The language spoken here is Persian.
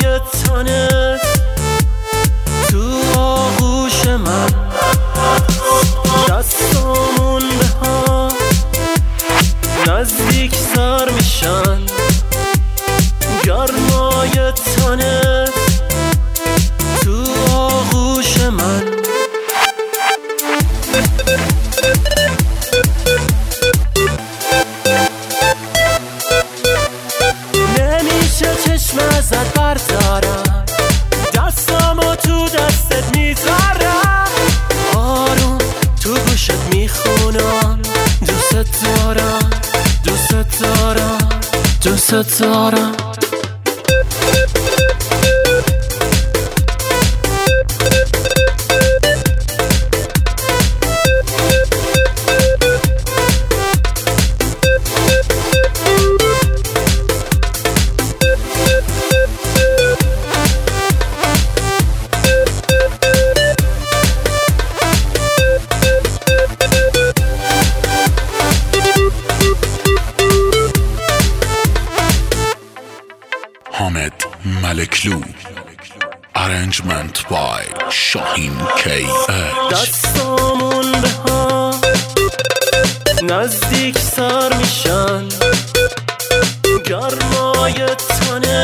گرمای تنت تو آغوش من، دستامون به هم نزدیک سر میشن، گرمای تنت تو آغوش من. نمیشه چشم ازت بردارم، دستامو تو دستت میذارم، آروم تو گوشت میخونم، دوست دارم دوست دارم دوست دارم. حامد ملکلو Arrangement by شاهین KH. دستامون به هم نزدیک سر میشن، گرمای تنت